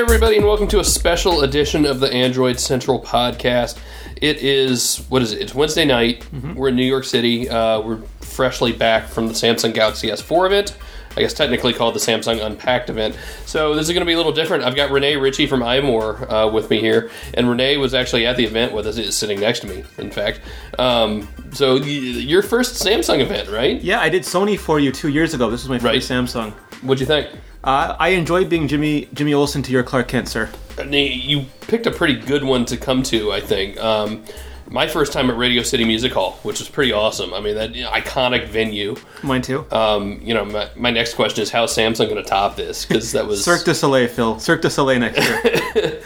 everybody, and welcome to a special edition of the Android Central podcast. It is, It's Wednesday night. Mm-hmm. We're in New York City. We're freshly back from the Samsung Galaxy S4 event. I guess technically called the Samsung Unpacked event. So this is going to be a little different. I've got Renee Ritchie from iMore with me here. And Renee was actually at the event with us. Is sitting next to me, in fact. So your first Samsung event, right? Yeah, I did Sony for you 2 years ago. This was my first Samsung. What'd you think? I enjoyed being Jimmy Olsen to your Clark Kent, sir. You picked a pretty good one to come to, I think. My first time at Radio City Music Hall, which was pretty awesome. I mean, that iconic venue. Mine too. My next question is, how is Samsung going to top this? Because that was Cirque du Soleil, Phil. Cirque du Soleil next year.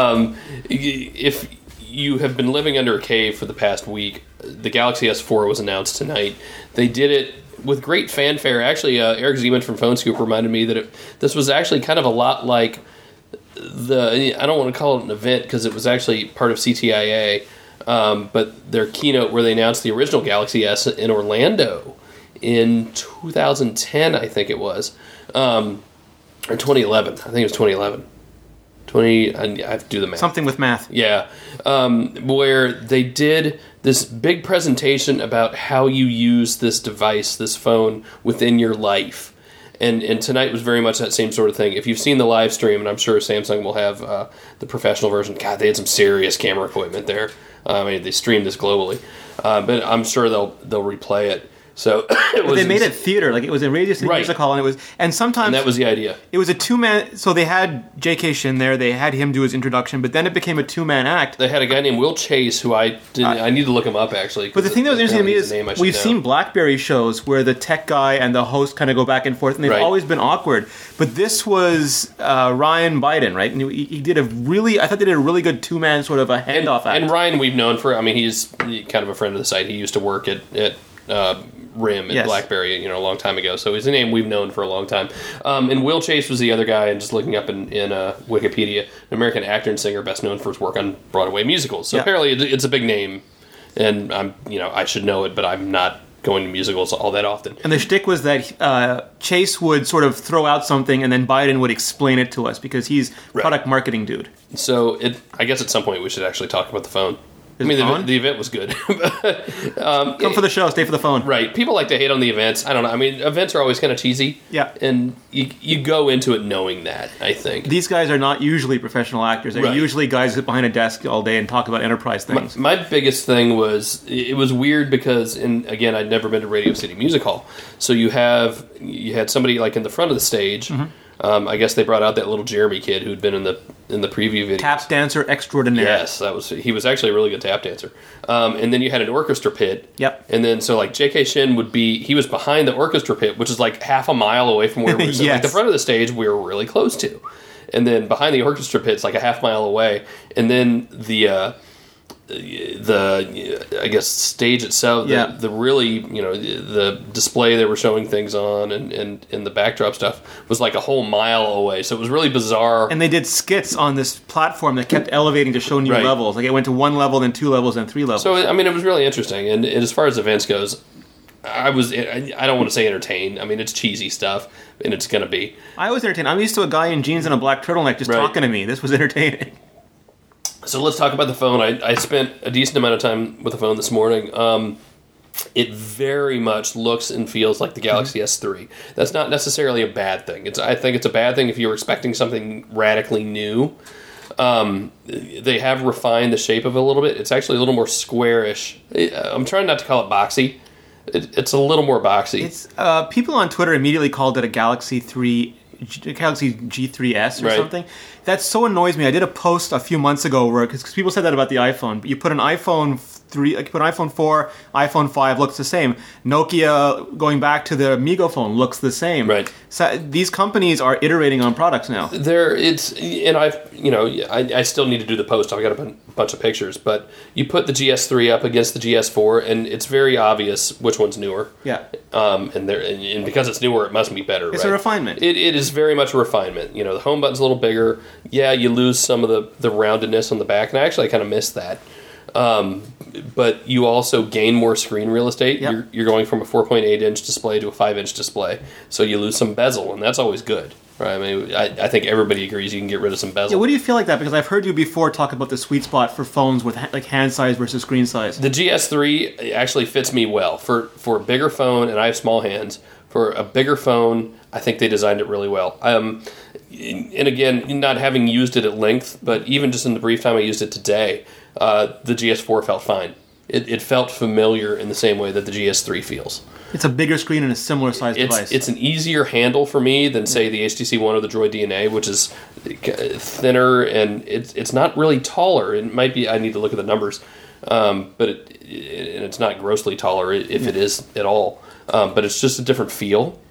If you have been living under a cave for the past week, the Galaxy S4 was announced tonight. They did it with great fanfare. Actually, Eric Zeman from Phone Scoop reminded me that this was actually kind of a lot like I don't want to call it an event because it was actually part of CTIA, but their keynote where they announced the original Galaxy S in Orlando in 2010, I think it was, or 2011. I think it was 2011. I have to do the math. Something with math. Yeah. Where they did this big presentation about how you use this device, this phone, within your life. And tonight was very much that same sort of thing. If you've seen the live stream, and I'm sure Samsung will have the professional version, God, they had some serious camera equipment there. They streamed this globally. But I'm sure they'll replay it. So they made it theater, like it was a Radio City Music Hall, and sometimes that was the idea. It was a two-man. So they had J.K. Shin there. They had him do his introduction, but then it became a two-man act. They had a guy named Will Chase, who I need to look him up actually. But the thing that was interesting to me is we've seen BlackBerry shows where the tech guy and the host kind of go back and forth, and they've always been awkward. But this was Ryan Biden, right? And he did I thought they did a really good two-man sort of a handoff act. And Ryan, we've known for. He's kind of a friend of the site. He used to work at RIM at BlackBerry, a long time ago. So he's a name we've known for a long time. And Will Chase was the other guy, and just looking up in Wikipedia, an American actor and singer best known for his work on Broadway musicals. So apparently it's a big name, and I should know it, but I'm not going to musicals all that often. And the shtick was that Chase would sort of throw out something, and then Biden would explain it to us, because he's product marketing dude. So I guess at some point we should actually talk about the phone. The event was good. Come for the show, stay for the phone. Right. People like to hate on the events. I don't know. Events are always kind of cheesy. Yeah. And you go into it knowing that, I think. These guys are not usually professional actors. They're usually guys that sit behind a desk all day and talk about enterprise things. My biggest thing was, it was weird because, again, I'd never been to Radio City Music Hall. So you had somebody like in the front of the stage. Mm-hmm. I guess they brought out that little Jeremy kid who'd been in the preview video. Tap dancer extraordinaire. Yes, he was actually a really good tap dancer. And then you had an orchestra pit. Yep. And then so like J.K. Shin he was behind the orchestra pit, which is like half a mile away from where we were sitting. Like the front of the stage we were really close to. And then behind the orchestra pit's like a half mile away. And then the I guess stage itself, the really, the display they were showing things on and the backdrop stuff was like a whole mile away. So it was really bizarre. And they did skits on this platform that kept elevating to show new levels. Like it went to 1 level, then 2 levels, then 3 levels. So, it was really interesting. And as far as events goes, I don't want to say entertained. It's cheesy stuff, and it's going to be. I was entertained. I'm used to a guy in jeans and a black turtleneck just talking to me. This was entertaining. So let's talk about the phone. I spent a decent amount of time with the phone this morning. It very much looks and feels like the Galaxy S3. That's not necessarily a bad thing. I think it's a bad thing if you're expecting something radically new. They have refined the shape of it a little bit. It's actually a little more squarish. I'm trying not to call it boxy. It's a little more boxy. It's people on Twitter immediately called it a Galaxy G3S or something. That so annoys me. I did a post a few months ago because people said that about the iPhone. But you put an iPhone 3, you put an iPhone 4, iPhone 5 looks the same. Nokia going back to the Migo phone looks the same. Right. So these companies are iterating on products now. I still need to do the post. I've got a bunch of pictures, but you put the GS3 up against the GS4, and it's very obvious which one's newer. Yeah. And because it's newer, it must be better. It's a refinement. It is very much a refinement. The home button's a little bigger. Yeah, you lose some of the roundedness on the back, and I kind of miss that. But you also gain more screen real estate. Yep. You're going from a 4.8-inch display to a 5-inch display, so you lose some bezel, and that's always good. Right? I mean, I think everybody agrees you can get rid of some bezel. Yeah, what do you feel like that? Because I've heard you before talk about the sweet spot for phones with like hand size versus screen size. The GS3 actually fits me well. For a bigger phone, and I have small hands, for a bigger phone, I think they designed it really well. And again, not having used it at length, but even just in the brief time I used it today, the GS4 felt fine. It felt familiar in the same way that the GS3 feels. It's a bigger screen and a similar size device. It's an easier handle for me than, say, the HTC One or the Droid DNA, which is thinner, and it's not really taller. It might be, I need to look at the numbers, but it's not grossly taller if it is at all. But it's just a different feel.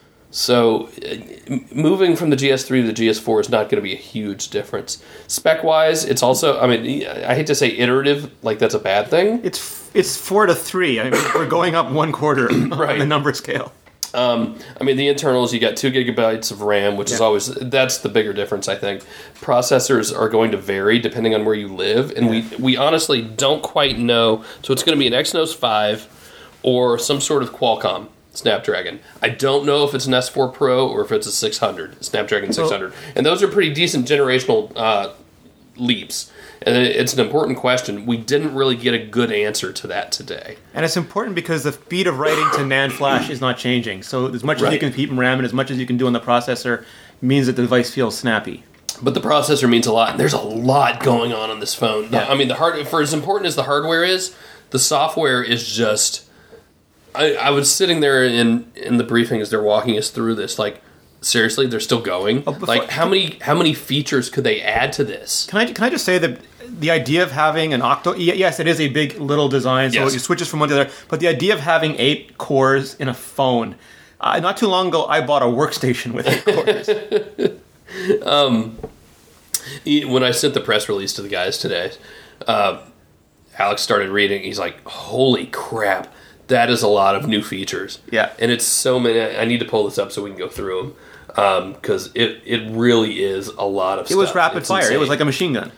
So moving from the GS3 to the GS4 is not going to be a huge difference. Spec-wise, it's also, I mean, I hate to say iterative, like that's a bad thing. It's 4 to 3. I mean, we're going up 1/4 right. on the number scale. I mean, the internals, you got 2 gigabytes of RAM, which is always, that's the bigger difference, I think. Processors are going to vary depending on where you live, and we honestly don't quite know. So it's going to be an Exynos 5 or some sort of Qualcomm Snapdragon. I don't know if it's an S4 Pro or if it's a 600, Snapdragon 600. And those are pretty decent generational leaps. And it's an important question. We didn't really get a good answer to that today. And it's important because the speed of writing to NAND flash is not changing. So as much as you can keep in RAM and as much as you can do on the processor means that the device feels snappy. But the processor means a lot. And there's a lot going on this phone. Yeah. I mean, for as important as the hardware is, the software is just... I was sitting there in the briefing as they're walking us through this, like, seriously, they're still going? How many features could they add to this? Can I just say that the idea of having an octo... Yes, it is a big little design, so it switches from one to the other. But the idea of having 8 cores in a phone... not too long ago, I bought a workstation with 8 cores. When I sent the press release to the guys today, Alex started reading. He's like, holy crap. That is a lot of new features. Yeah. And it's so many. I need to pull this up so we can go through them. Because it really is a lot of stuff. It was rapid fire. Insane. It was like a machine gun.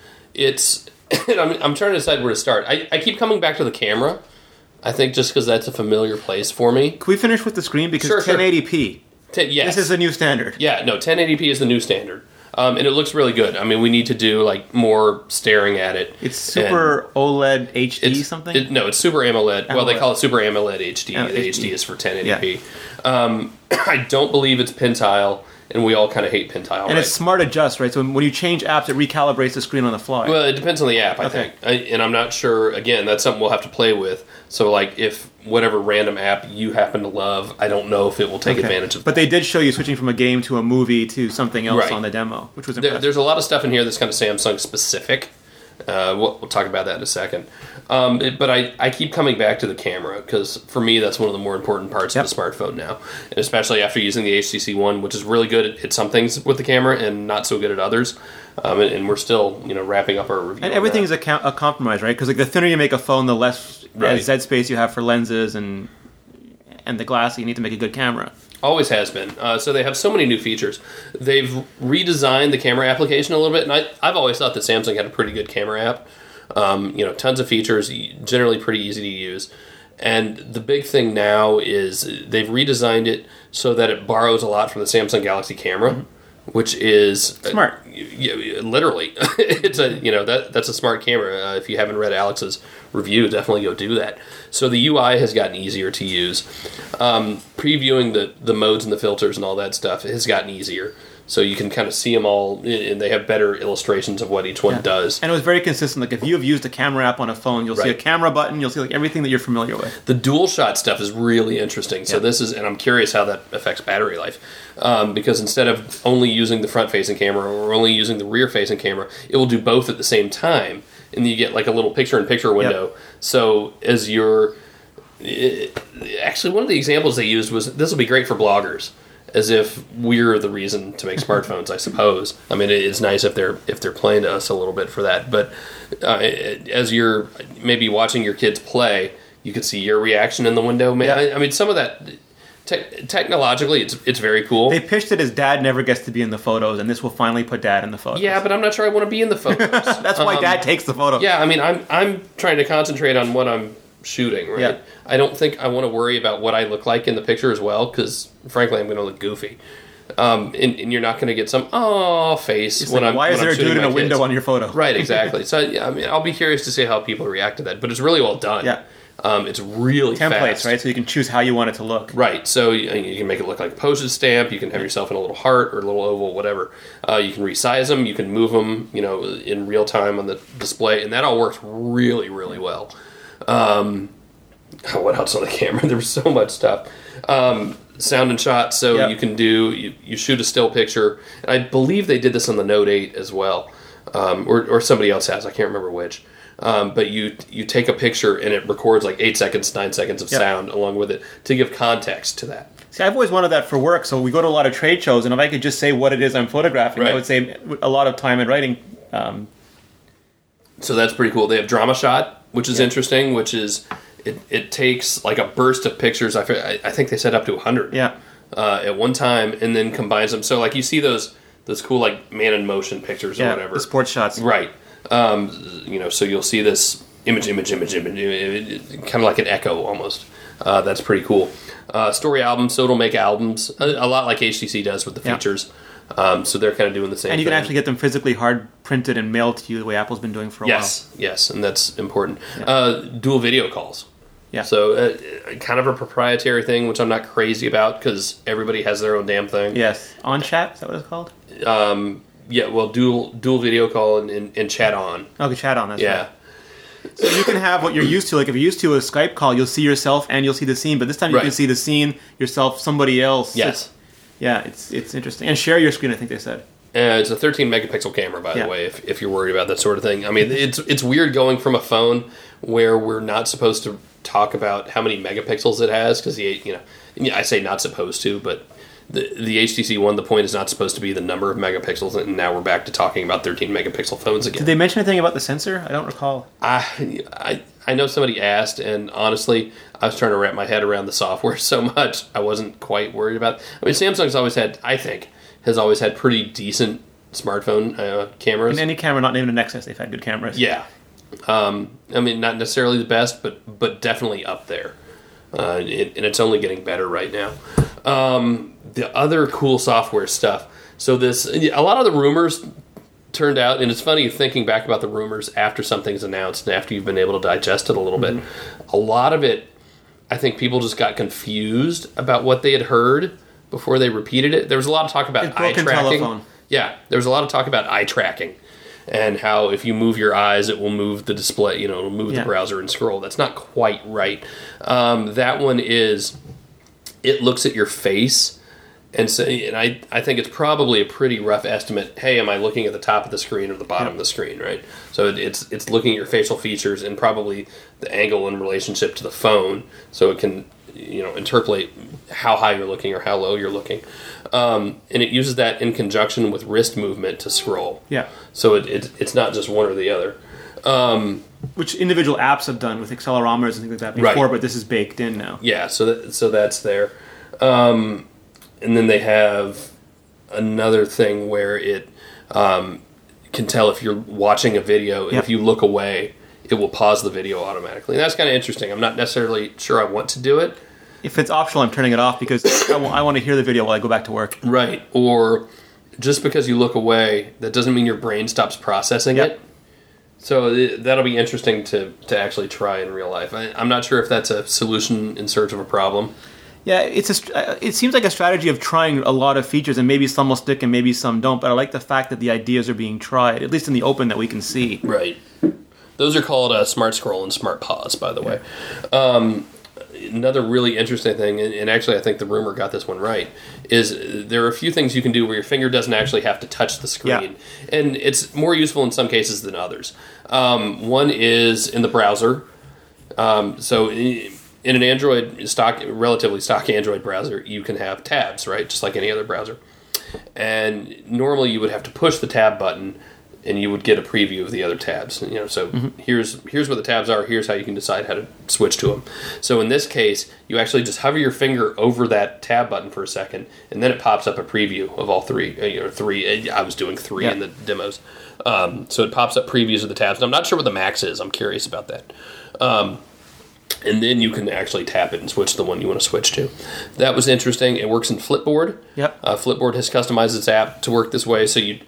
I'm trying to decide where to start. I keep coming back to the camera. I think just because that's a familiar place for me. Can we finish with the screen? Because 1080p. Yes. This is the new standard. Yeah, no, 1080p is the new standard. And it looks really good. I mean, we need to do like more staring at it. It's Super OLED HD something? No, it's Super AMOLED. Well, they call it Super AMOLED HD. The HD is for 1080p. Yeah. I don't believe it's Pentile, and we all kind of hate Pentile. And it's Smart Adjust, right? So when you change apps, it recalibrates the screen on the fly. Well, it depends on the app, I think. And I'm not sure, again, that's something we'll have to play with. So, like, if whatever random app you happen to love, I don't know if it will take advantage of that. But they did show you switching from a game to a movie to something else on the demo, which was impressive. There's a lot of stuff in here that's kind of Samsung-specific. We'll talk about that in a second. But I keep coming back to the camera, because for me, that's one of the more important parts of the smartphone now. And especially after using the HTC One, which is really good at some things with the camera and not so good at others. And we're still, wrapping up our review. And everything's a compromise, right? Because like the thinner you make a phone, the less Z space you have for lenses and the glass. You need to make a good camera. Always has been. So they have so many new features. They've redesigned the camera application a little bit, and I've always thought that Samsung had a pretty good camera app. Tons of features, generally pretty easy to use. And the big thing now is they've redesigned it so that it borrows a lot from the Samsung Galaxy camera, which is smart. Literally, it's that's a smart camera. If you haven't read Alex's review, definitely go do that. So the UI has gotten easier to use. Previewing the modes and the filters and all that stuff has gotten easier. So you can kind of see them all, and they have better illustrations of what each one does. And it was very consistent. Like if you have used a camera app on a phone, you'll see a camera button. You'll see like everything that you're familiar with. The dual shot stuff is really interesting. So this is, and I'm curious how that affects battery life, because instead of only using the front-facing camera or only using the rear-facing camera, it will do both at the same time, and you get like a little picture-in-picture window. Yep. So as you're actually, one of the examples they used was this will be great for bloggers. As if we're the reason to make smartphones, I suppose. I mean, it's nice if they're playing to us a little bit for that. But as you're maybe watching your kids play, you could see your reaction in the window. I mean, some of that Technologically, it's very cool. They pitched it as Dad never gets to be in the photos, and this will finally put Dad in the photos. Yeah, but I'm not sure I want to be in the photos. That's why Dad takes the photos. Yeah, I mean, I'm trying to concentrate on what I'm shooting, right? Yeah. I don't think I want to worry about what I look like in the picture as well, because frankly, I'm going to look goofy. And you're not going to get some face when I'm. Why is there a dude in a window on your photo? Right, exactly. So I mean, I'll be curious to see how people react to that. But it's really well done. Yeah. It's really templates, fast. right? So you can choose how you want it to look. Right. So you can make it look like a postage stamp. You can have yourself in a little heart or a little oval, whatever. You can resize them. You can move them, in real time on the display, and that all works really, really well. What else on the camera? There was so much stuff. Sound and shot. So you can you shoot a still picture. And I believe they did this on the Note 8 as well, or somebody else has. I can't remember which. But you take a picture and it records like 8 seconds, 9 seconds of sound along with it to give context to that. See, I've always wanted that for work. So we go to a lot of trade shows, and if I could just say what it is I'm photographing, I would save a lot of time in writing. So that's pretty cool. They have Drama Shot, which is interesting, which is it takes like a burst of pictures. I think they set up to 100 at one time and then combines them. So like you see those cool like man in motion pictures or whatever. The sports shots. Right. So you'll see this image, kind of like an echo almost. That's pretty cool. Story albums, so it'll make albums, a lot like HTC does with the features. So they're kind of doing the same thing. And you can actually get them physically hard printed and mailed to you the way Apple's been doing for a while. Yes, and that's important. Dual video calls. Yeah. So kind of a proprietary thing, which I'm not crazy about because everybody has their own damn thing. Yes. On chat, is that what it's called? Yeah, well, dual video call and chat on. Okay, chat on, that's right. So you can have what you're used to. Like if you're used to a Skype call, you'll see yourself and you'll see the scene. But this time you can see the scene, yourself, somebody else. Yes. It's interesting. And share your screen, I think they said. It's a 13 megapixel camera, by the way, if you're worried about that sort of thing. I mean, it's weird going from a phone where we're not supposed to talk about how many megapixels it has because I say not supposed to, but the HTC One, the point is not supposed to be the number of megapixels, and now we're back to talking about 13 megapixel phones again. Did they mention anything about the sensor? I don't recall. I know somebody asked, and honestly, I was trying to wrap my head around the software so much, I wasn't quite worried about it. I mean, Samsung's always had, I think, has always had pretty decent smartphone cameras. In any camera not named a Nexus, they've had good cameras. Yeah. I mean, not necessarily the best, but definitely up there. And it's only getting better right now. The other cool software stuff. So a lot of the rumors turned out, and it's funny thinking back about the rumors after something's announced and after you've been able to digest it a little bit. A lot of it, I think people just got confused about what they had heard before they repeated it. There was a lot of talk about eye tracking. Telephone. Yeah, there was a lot of talk about eye tracking and how if you move your eyes, it will move the display, it'll move the browser and scroll. That's not quite right. That one is, it looks at your face. And I think it's probably a pretty rough estimate. Hey, am I looking at the top of the screen or the bottom of the screen, right? So it's looking at your facial features and probably the angle in relationship to the phone, so it can interpolate how high you're looking or how low you're looking. And it uses that in conjunction with wrist movement to scroll. Yeah. So it's not just one or the other. Which individual apps have done with accelerometers and things like that before, but this is baked in now. Yeah. So that's there. And then they have another thing where it can tell if you're watching a video, and if you look away, it will pause the video automatically. And that's kind of interesting. I'm not necessarily sure I want to do it. If it's optional, I'm turning it off because I want to hear the video while I go back to work. Right. Or just because you look away, that doesn't mean your brain stops processing it. So that'll be interesting to actually try in real life. I'm not sure if that's a solution in search of a problem. Yeah, it seems like a strategy of trying a lot of features, and maybe some will stick and maybe some don't, but I like the fact that the ideas are being tried, at least in the open that we can see. Right. Those are called Smart Scroll and Smart Pause, by the way. Another really interesting thing, and actually I think the rumor got this one right, is there are a few things you can do where your finger doesn't actually have to touch the screen. Yeah. And it's more useful in some cases than others. One is in the browser. So in an relatively stock Android browser, you can have tabs, right? Just like any other browser. And normally you would have to push the tab button and you would get a preview of the other tabs. So here's what the tabs are. Here's how you can decide how to switch to them. So in this case, you actually just hover your finger over that tab button for a second, and then it pops up a preview of all three. Three. I was doing three in the demos. So it pops up previews of the tabs. And I'm not sure what the max is. I'm curious about that. And then you can actually tap it and switch to the one you want to switch to. That was interesting. It works in Flipboard. Yep. Flipboard has customized its app to work this way. So I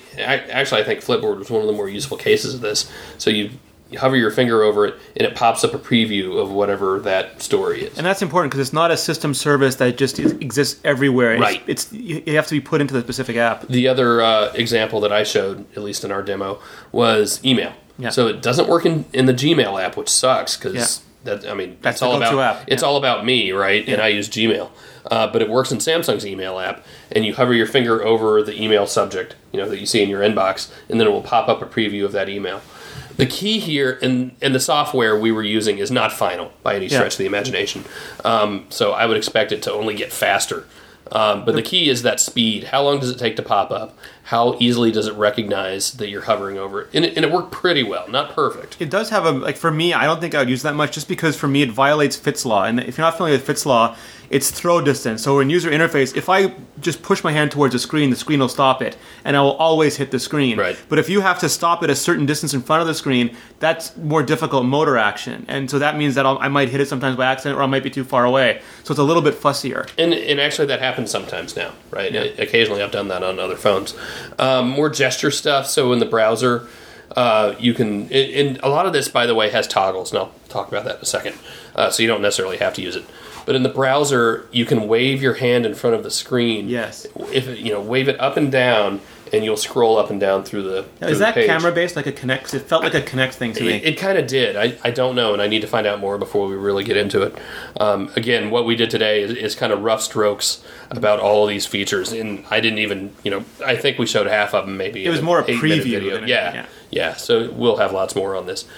think Flipboard was one of the more useful cases of this. So you hover your finger over it, and it pops up a preview of whatever that story is. And that's important because it's not a system service that just exists everywhere. Right. You have to be put into the specific app. The other example that I showed, at least in our demo, was email. Yeah. So it doesn't work in the Gmail app, which sucks because that's all about app. It's all about me, right? Yeah. And I use Gmail, but it works in Samsung's email app. And you hover your finger over the email subject, that you see in your inbox, and then it will pop up a preview of that email. The key here in the software we were using is not final by any stretch of the imagination. So I would expect it to only get faster. But the key is that speed. How long does it take to pop up? How easily does it recognize that you're hovering over it? And it worked pretty well. Not perfect. It does have for me, I don't think I would use that much just because for me it violates Fitts law. And if you're not familiar with Fitts law, it's throw distance. So in user interface, if I just push my hand towards the screen will stop it. And I will always hit the screen. Right. But if you have to stop at a certain distance in front of the screen, that's more difficult motor action. And so that means that I might hit it sometimes by accident or I might be too far away. So it's a little bit fussier. And actually that happens sometimes now, right? Yeah. Occasionally I've done that on other phones. More gesture stuff. So in the browser, you can... And a lot of this, by the way, has toggles. And I'll talk about that in a second. So you don't necessarily have to use it. But in the browser, you can wave your hand in front of the screen. Yes. Wave it up and down, and you'll scroll up and down through the page. Is that camera-based, like a Kinect? It felt like a Kinect thing to me. It kind of did. I don't know, and I need to find out more before we really get into it. Again, what we did today is kind of rough strokes about all of these features, and I didn't even, I think we showed half of them maybe. It was more a preview video. Yeah, so we'll have lots more on this.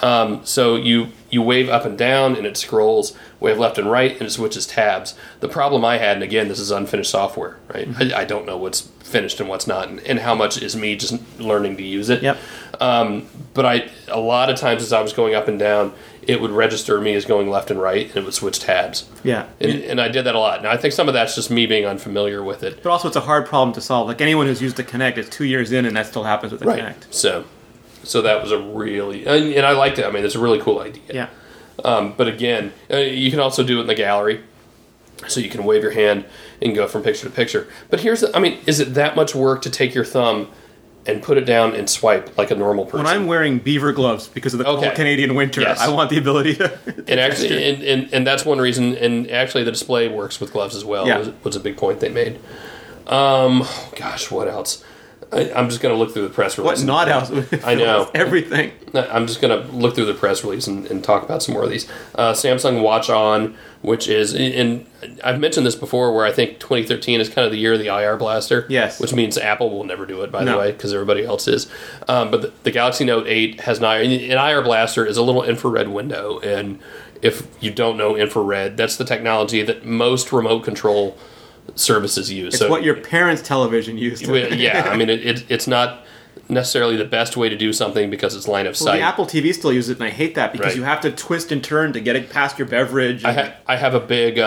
So you wave up and down, and it scrolls. Wave left and right, and it switches tabs. The problem I had, and again, this is unfinished software, right? Mm-hmm. I don't know what's finished and what's not, and how much is me just learning to use it. Yep. But a lot of times as I was going up and down, it would register me as going left and right, and it would switch tabs. Yeah. And I did that a lot. Now, I think some of that's just me being unfamiliar with it. But also, it's a hard problem to solve. Like, anyone who's used the Kinect, it's 2 years in, and that still happens with the Kinect. So that was a really... And I liked it. I mean, it's a really cool idea. Yeah. But again, you can also do it in the gallery. So you can wave your hand and go from picture to picture. But is it that much work to take your thumb and put it down and swipe like a normal person? When I'm wearing beaver gloves because of the cold Canadian winter, yes. I want the ability to and actually, and that's one reason. And actually, the display works with gloves as well. Yeah. Was a big point they made. What else? I'm just going to look through the press release. What not else? I know. Everything. I'm just going to look through the press release and talk about some more of these. Samsung Watch On, which is, and I've mentioned this before, where I think 2013 is kind of the year of the IR blaster. Yes. Which means Apple will never do it, by the way, because everybody else is. But the Galaxy Note 8 has an IR blaster is a little infrared window. And if you don't know infrared, that's the technology that most remote control services use. It's what your parents' television used. Yeah, it's not necessarily the best way to do something because it's line of sight. The Apple TV still uses it, and I hate that because you have to twist and turn to get it past your beverage. I have a big.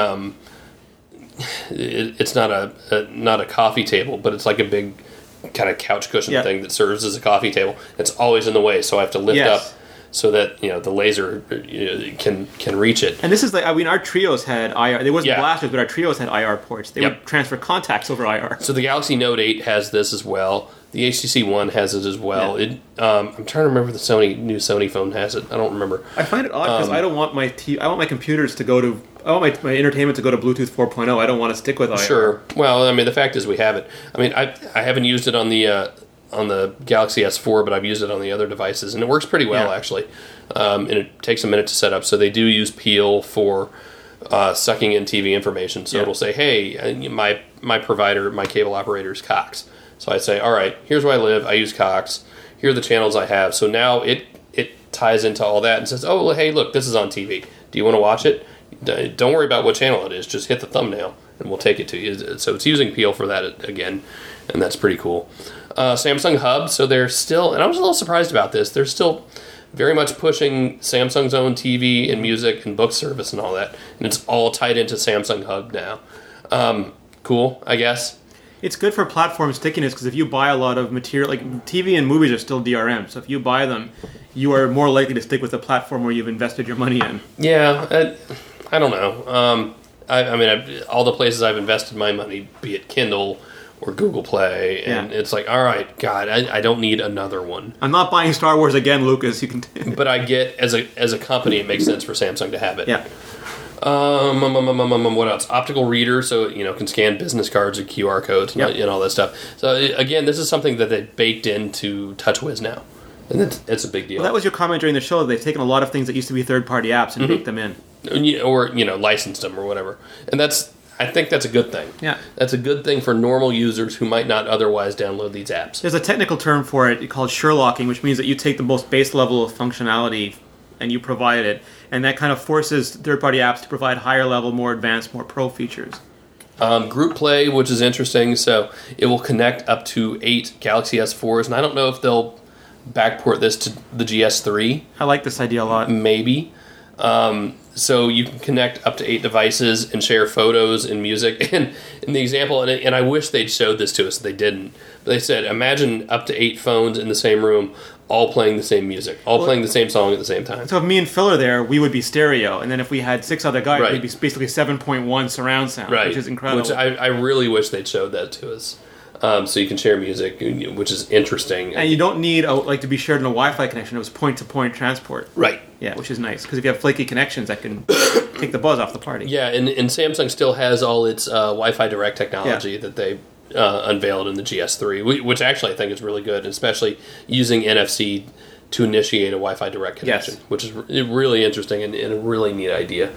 It's not a coffee table, but it's like a big kind of couch cushion thing that serves as a coffee table. It's always in the way, so I have to lift up so that the laser can reach it. And this is our Trios had IR. There wasn't blasters, but our Trios had IR ports. They would transfer contacts over IR. So the Galaxy Note 8 has this as well. The HTC One has it as well. Yeah. I'm trying to remember if the new Sony phone has it. I don't remember. I find it odd because I don't want I want my computers to go to. I want my entertainment to go to Bluetooth 4.0. I don't want to stick with IR. Sure. Well, the fact is we have it. I haven't used it on the Galaxy S4, but I've used it on the other devices, and it works pretty well, actually. And it takes a minute to set up. So they do use Peel for sucking in TV information. So it'll say, hey, my provider, my cable operator is Cox. So I say, all right, here's where I live. I use Cox. Here are the channels I have. So now it ties into all that and says, oh, well, hey, look, this is on TV. Do you want to watch it? Don't worry about what channel it is. Just hit the thumbnail, and we'll take it to you. So it's using Peel for that again, and that's pretty cool. Samsung Hub, so they're still, and I was a little surprised about this, they're still very much pushing Samsung's own TV and music and book service and all that, and it's all tied into Samsung Hub now. Cool, I guess. It's good for platform stickiness because if you buy a lot of material, like TV and movies are still DRM, so if you buy them, you are more likely to stick with the platform where you've invested your money in. Yeah, I don't know. I mean, all the places I've invested my money, be it Kindle or Google Play, and it's like, all right, God, I don't need another one. I'm not buying Star Wars again, Lucas. You can. But I get as a company, it makes sense for Samsung to have it. Yeah. What else? Optical reader, so can scan business cards or QR codes and all that stuff. So again, this is something that they baked into TouchWiz now, and it's a big deal. Well, that was your comment during the show. They've taken a lot of things that used to be third-party apps and baked them in, or licensed them or whatever, and I think that's a good thing. Yeah, that's a good thing for normal users who might not otherwise download these apps. There's a technical term for it called Sherlocking, which means that you take the most base level of functionality and you provide it, and that kind of forces third-party apps to provide higher level, more advanced, more pro features. Group Play, which is interesting, so it will connect up to 8 Galaxy S4s, and I don't know if they'll backport this to the GS3. I like this idea a lot. Maybe. So you can connect up to 8 devices and share photos and music. And in the example, and I wish they'd showed this to us, they didn't. But they said, imagine up to 8 phones in the same room, all playing the same music, playing the same song at the same time. So if me and Phil are there, we would be stereo, and then if we had 6 other guys, we'd be basically 7.1 surround sound, which is incredible. Which I really wish they'd showed that to us. So you can share music, which is interesting. And you don't need to be shared in a Wi-Fi connection. It was point-to-point transport. Right. Yeah, which is nice, because if you have flaky connections, that can take the buzz off the party. Yeah, and Samsung still has all its Wi-Fi Direct technology that they unveiled in the GS3, which actually I think is really good, especially using NFC to initiate a Wi-Fi Direct connection, which is really interesting and a really neat idea.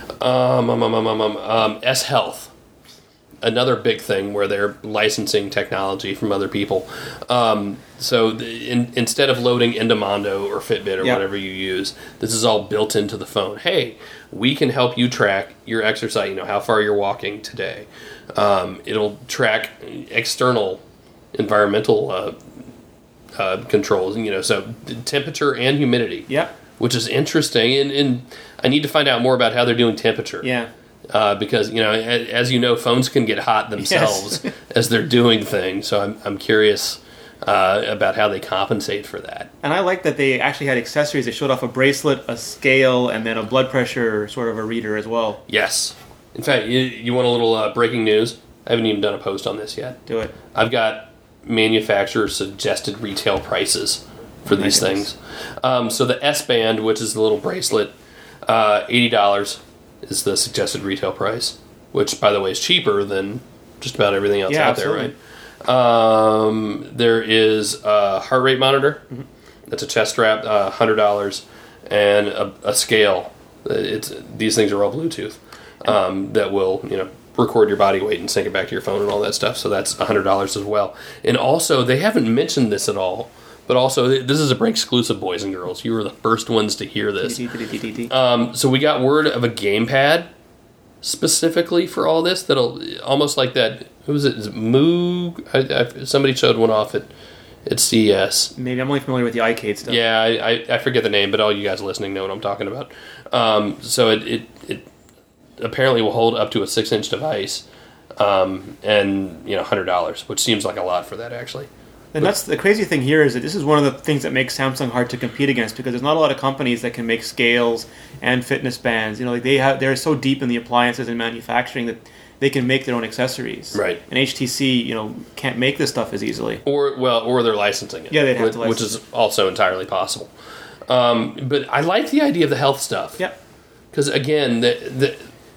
S-Health. Another big thing where they're licensing technology from other people. So instead of loading into Mondo or Fitbit or whatever you use, this is all built into the phone. Hey, we can help you track your exercise, how far you're walking today. It'll track external environmental controls, so temperature and humidity. Yeah. Which is interesting, and I need to find out more about how they're doing temperature. Yeah. Because as you know, phones can get hot themselves as they're doing things. So I'm curious about how they compensate for that. And I like that they actually had accessories. They showed off a bracelet, a scale, and then a blood pressure sort of a reader as well. Yes. In fact, you want a little breaking news? I haven't even done a post on this yet. Do it. I've got manufacturer suggested retail prices for these things. So the S-Band, which is the little bracelet, $80 is the suggested retail price, which, by the way, is cheaper than just about everything else out there, right? There is a heart rate monitor. Mm-hmm. That's a chest strap, $100, and a scale. These things are all Bluetooth that will, record your body weight and sync it back to your phone and all that stuff. So that's $100 as well. And also, they haven't mentioned this at all, but also, this is a Brink exclusive, boys and girls. You were the first ones to hear this. So we got word of a gamepad specifically for all this that'll almost like that. Who was it? Is it Moog? Somebody showed one off at CES. Maybe I'm only familiar with the iCade stuff. Yeah, I forget the name, but all you guys listening know what I'm talking about. So it apparently will hold up to a 6-inch device, and $100, which seems like a lot for that actually. And that's the crazy thing here is that this is one of the things that makes Samsung hard to compete against, because there's not a lot of companies that can make scales and fitness bands. They're so deep in the appliances and manufacturing that they can make their own accessories. Right. And HTC, can't make this stuff as easily. Or they're licensing it. Yeah, they'd have to license, which is also entirely possible. But I like the idea of the health stuff. Yeah. Because again, the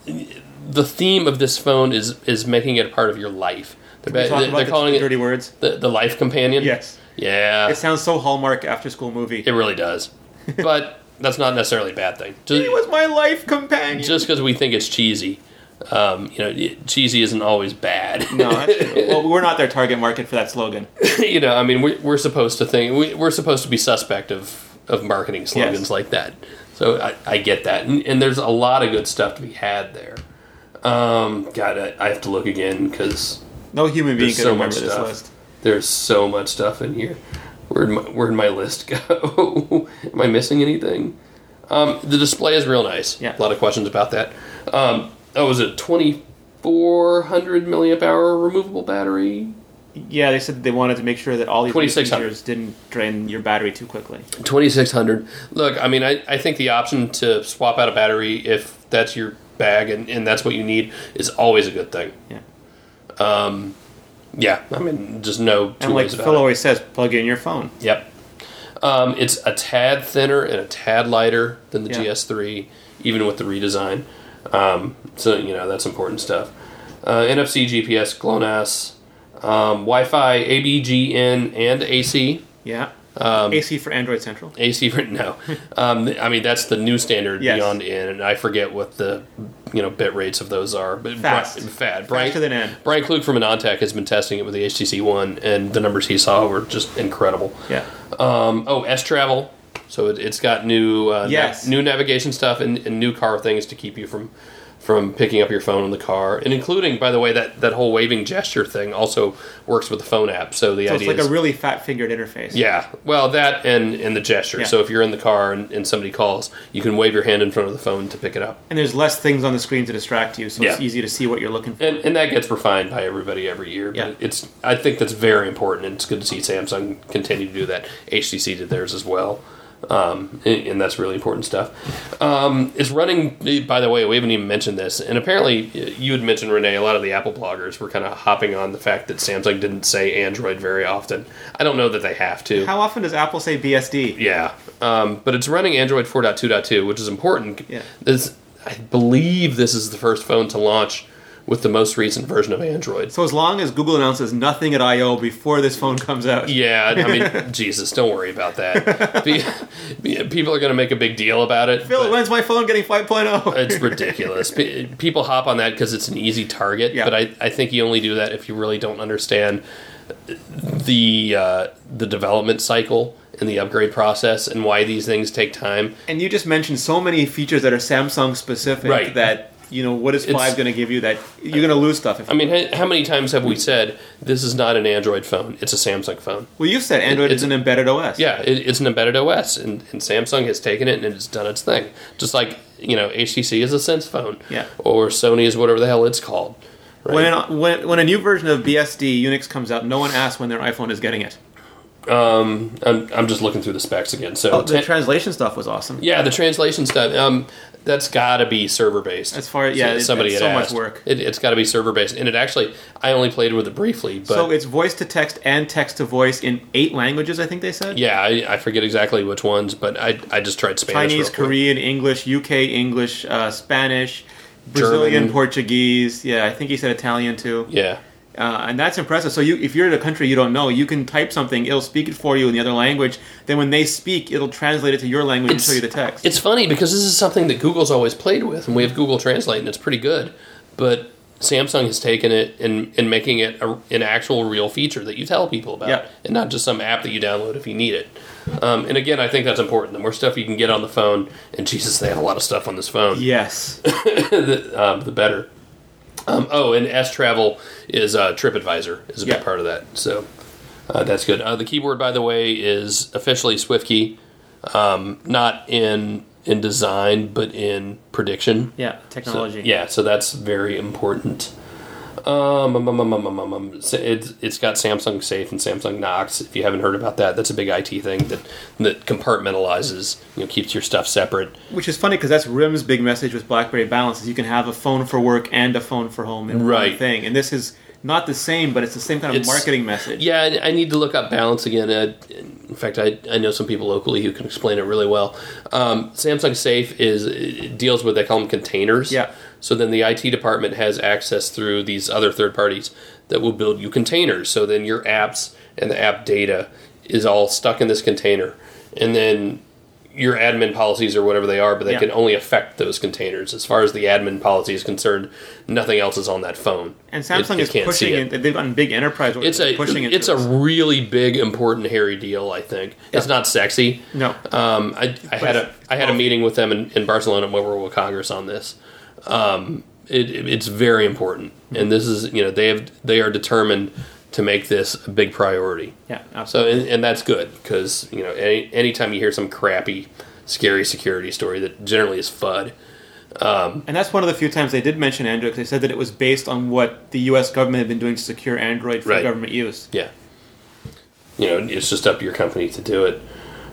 theme of this phone is making it a part of your life. They're calling it dirty words. The life companion. Yes. Yeah. It sounds so Hallmark after school movie. It really does. But that's not necessarily a bad thing. He was my life companion. Just because we think it's cheesy, cheesy isn't always bad. No, that's true. Well, we're not their target market for that slogan. We're supposed to think we're supposed to be suspect of marketing slogans like that. So I get that, and there's a lot of good stuff to be had there. God, I have to look again because. No human being can remember this list. There's so much stuff in here. Where'd my list go? Am I missing anything? The display is real nice. Yeah. A lot of questions about that. Was it 2400 milliamp hour removable battery? Yeah, they said they wanted to make sure that all these features didn't drain your battery too quickly. 2600. Look, I mean, I think the option to swap out a battery if that's your bag and that's what you need is always a good thing. Yeah. Yeah, I mean, just no two ways about it. And like Phil always says, plug in your phone. Yep. It's a tad thinner and a tad lighter than the GS3, even with the redesign. So, that's important stuff. NFC, GPS, GLONASS, Wi-Fi, ABGN, and AC. Yeah. AC for Android Central. AC for no. I mean, that's the new standard beyond N, and I forget what the bit rates of those are. But faster than N. Brian Klug from AnandTech has been testing it with the HTC One, and the numbers he saw were just incredible. Yeah. S Travel. So it's got new new navigation stuff and new car things to keep you from picking up your phone in the car, and including, by the way, that whole waving gesture thing also works with the phone app. So it's like a really fat-fingered interface. Yeah, well, that and the gesture. Yeah. So if you're in the car and somebody calls, you can wave your hand in front of the phone to pick it up. And there's less things on the screen to distract you, so it's easy to see what you're looking for. And that gets refined by everybody every year. But I think that's very important, and it's good to see Samsung continue to do that. HTC did theirs as well. And that's really important stuff. It's running, by the way, we haven't even mentioned this, and apparently you had mentioned, Renee, a lot of the Apple bloggers were kind of hopping on the fact that Samsung didn't say Android very often. I don't know that they have to. How often does Apple say BSD? Yeah, but it's running Android 4.2.2, which is important. Yeah. I believe this is the first phone to launch with the most recent version of Android. So as long as Google announces nothing at I.O. before this phone comes out. Yeah, I mean, Jesus, don't worry about that. People are going to make a big deal about it. Phil, when's my phone getting 5.0? It's ridiculous. People hop on that because it's an easy target, but I think you only do that if you really don't understand the development cycle and the upgrade process and why these things take time. And you just mentioned so many features that are Samsung specific that... what is 5 going to give you that you're going to lose stuff? How many times have we said this is not an Android phone, it's a Samsung phone? Well, you said Android is an embedded OS. Yeah, it's an embedded OS, and Samsung has taken it and it's done its thing. Just like, HTC is a Sense phone, or Sony is whatever the hell it's called. Right? When a new version of BSD Unix comes out, no one asks when their iPhone is getting it. I'm just looking through the specs again. So the translation stuff was awesome. Yeah, the translation stuff. That's got to be server based. As far as somebody had asked. Much work. It's got to be server based, and it actually I only played with it briefly. But so it's voice to text and text to voice in 8 languages. I think they said. Yeah, I forget exactly which ones, but I just tried Spanish, Chinese, Korean, English, UK English, Spanish, Brazilian, German. Portuguese. Yeah, I think he said Italian too. Yeah. And that's impressive. So if you're in a country you don't know, you can type something, it'll speak it for you in the other language. Then when they speak, it'll translate it to your language and show you the text. It's funny because this is something that Google's always played with, and we have Google Translate, and it's pretty good. But Samsung has taken it and making it an actual real feature that you tell people about, and not just some app that you download if you need it. And again, I think that's important. The more stuff you can get on the phone, and Jesus, they have a lot of stuff on this phone. Yes. the better. And S Travel is TripAdvisor is a big part of that, so that's good. The keyboard, by the way, is officially SwiftKey, not in design but in prediction. Yeah, technology. So that's very important. It's got Samsung Safe and Samsung Knox. If you haven't heard about that, that's a big IT thing that compartmentalizes, keeps your stuff separate. Which is funny because that's RIM's big message with BlackBerry Balance is you can have a phone for work and a phone for home in one thing. And this is not the same, but it's the same kind of marketing message. Yeah, I need to look up Balance again. In fact, I know some people locally who can explain it really well. Samsung Safe deals with, they call them containers. Yeah. So then the IT department has access through these other third parties that will build you containers. So then your apps and the app data is all stuck in this container. And then your admin policies or whatever they are, but they can only affect those containers. As far as the admin policy is concerned, nothing else is on that phone. And Samsung is pushing it. They've gotten big enterprise. Pushing it. It's a really big, important, hairy deal. I think it's not sexy. No. I had a meeting with them in Barcelona at Mobile World Congress on this. It's very important, and this is they are determined to make this a big priority. Yeah, absolutely. So, and that's good because anytime you hear some crappy, scary security story that generally is FUD. And that's one of the few times they did mention Android, because they said that it was based on what the U.S. government had been doing to secure Android for government use. Yeah. It's just up to your company to do it.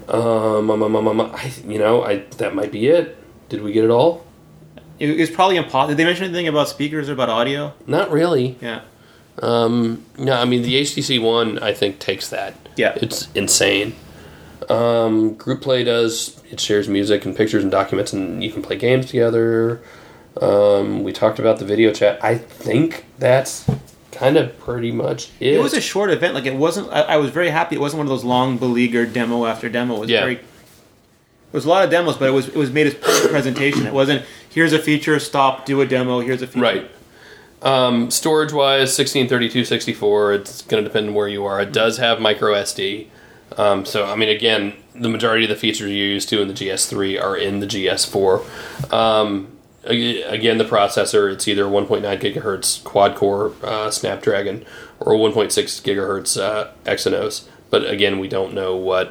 That might be it. Did we get it all? It was probably impossible. Did they mention anything about speakers or about audio? Not really. Yeah. No, I mean, the HTC One, I think, takes that. Yeah. It's insane. Group Play does. It shares music and pictures and documents, and you can play games together. We talked about the video chat. I think that's kind of pretty much it. It was a short event. Like, it wasn't... I was very happy. It wasn't one of those long, beleaguered demo after demo. It was very... It was a lot of demos, but it was made as part of the presentation. It wasn't, here's a feature, stop, do a demo, here's a feature. Right. Storage-wise, 1632, 64. It's going to depend on where you are. It does have micro SD. So, I mean, again, the majority of the features you're used to in the GS3 are in the GS4. Again, the processor, it's either 1.9 gigahertz quad-core Snapdragon or 1.6 gigahertz Exynos. But again, we don't know what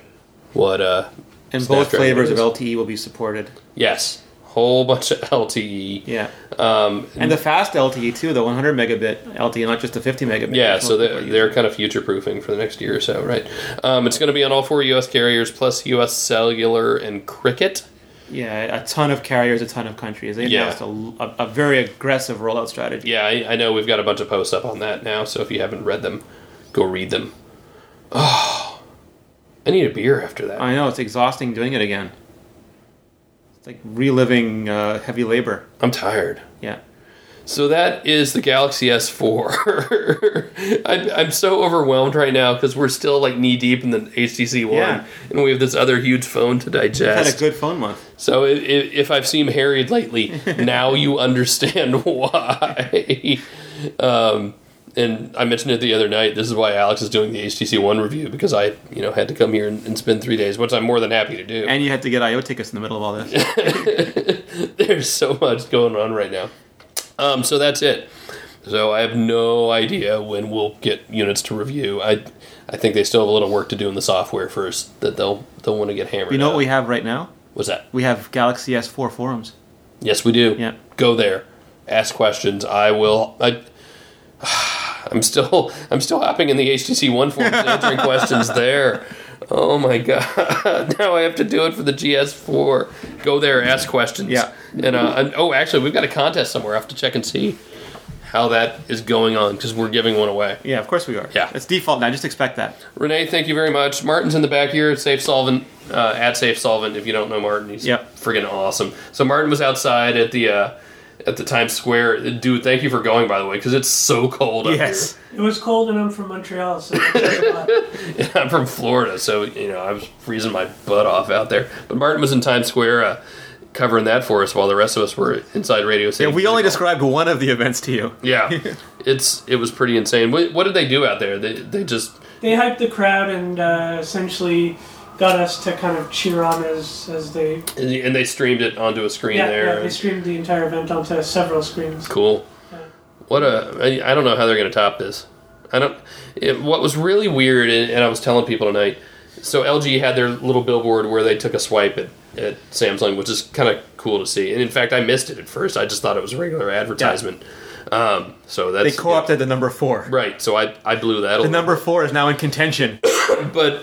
and both flavors of LTE will be supported. Yes. Whole bunch of LTE. Yeah. And the fast LTE, too, the 100 megabit LTE, not just the 50 megabit. Yeah, so they're kind of future-proofing for the next year or so, right? It's going to be on all 4 U.S. carriers, plus U.S. Cellular and Cricket. Yeah, a ton of carriers, a ton of countries. They announced a very aggressive rollout strategy. Yeah, I know we've got a bunch of posts up on that now, so if you haven't read them, go read them. Oh, I need a beer after that. I know, it's exhausting doing it again. It's like reliving heavy labor. I'm tired. Yeah. So that is the Galaxy S4. I'm so overwhelmed right now because we're still like knee deep in the HTC One, and we have this other huge phone to digest. We've had a good phone month. So if I've seemed harried lately, now you understand why. And I mentioned it the other night. This is why Alex is doing the HTC One review, because I had to come here and spend 3 days, which I'm more than happy to do. And you had to get I/O tickets in the middle of all this. There's so much going on right now. So that's it. So I have no idea when we'll get units to review. I think they still have a little work to do in the software first that they'll want to get hammered. You know what we have right now? What's that? We have Galaxy S4 forums. Yes, we do. Yeah. Go there. Ask questions. I'm still hopping in the HTC One forums answering questions there. Oh my god! Now I have to do it for the GS4. Go there, ask questions. Yeah. And actually, we've got a contest somewhere. I have to check and see how that is going on because we're giving one away. Yeah, of course we are. Yeah, it's default now. Just expect that. Renee, thank you very much. Martin's in the back here at Safe Solvent. At Safe Solvent. If you don't know Martin, he's friggin' awesome. So Martin was outside at the Times Square. Dude, thank you for going, by the way, because it's so cold up here. It was cold, and I'm from Montreal, so and I'm from Florida, so I was freezing my butt off out there. But Martin was in Times Square covering that for us while the rest of us were inside Radio City. Yeah, we only described one of the events to you. Yeah, it was pretty insane. What did they do out there? They hyped the crowd and essentially got us to kind of cheer on as they... And they streamed it onto a screen there. Yeah, they streamed the entire event onto several screens. Cool. Yeah. I don't know how they're going to top this. What was really weird, and I was telling people tonight, so LG had their little billboard where they took a swipe at Samsung, which is kind of cool to see. And in fact, I missed it at first. I just thought it was a regular advertisement. Yeah. So that's... They co-opted the number 4. Right, so I blew that a little. The number 4 is now in contention. But...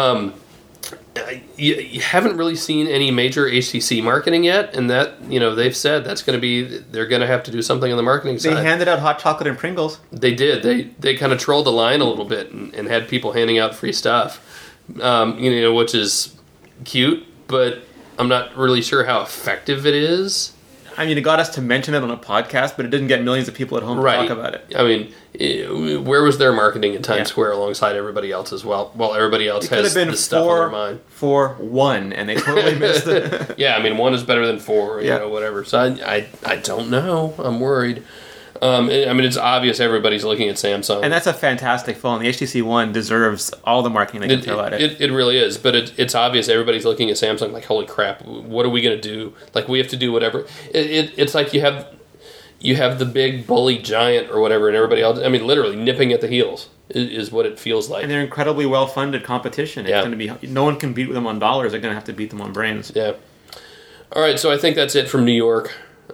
You haven't really seen any major HTC marketing yet, and that they've said that's going to be, they're going to have to do something on the marketing side. They handed out hot chocolate and Pringles. They did. They kind of trolled the line a little bit and had people handing out free stuff, which is cute, but I'm not really sure how effective it is. I mean, it got us to mention it on a podcast, but it didn't get millions of people at home to talk about it. I mean, where was their marketing in Times Square alongside everybody else as well? Well, everybody else has this stuff on their mind. 4-1, and they totally missed it. Yeah, I mean, 1 is better than 4, whatever. So I don't know. I'm worried. I mean, it's obvious everybody's looking at Samsung. And that's a fantastic phone. The HTC One deserves all the marketing they can throw at it. It really is. But it's obvious everybody's looking at Samsung like, holy crap, what are we going to do? Like, we have to do whatever. It's like you you have the big bully giant or whatever, and everybody else. I mean, literally nipping at the heels is what it feels like. And they're incredibly well-funded competition. It's going to be no one can beat them on dollars. They're going to have to beat them on brains. Yeah. All right, so I think that's it from New York.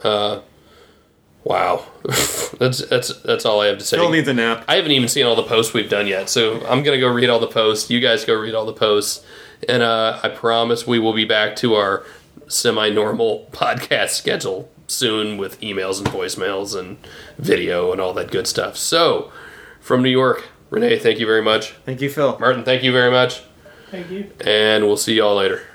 Wow, that's all I have to say. Still needs a nap. I haven't even seen all the posts we've done yet, so I'm gonna go read all the posts. You guys go read all the posts, and I promise we will be back to our semi-normal podcast schedule soon with emails and voicemails and video and all that good stuff. So, from New York, Renee, thank you very much. Thank you, Phil. Martin, thank you very much. Thank you. And we'll see y'all later.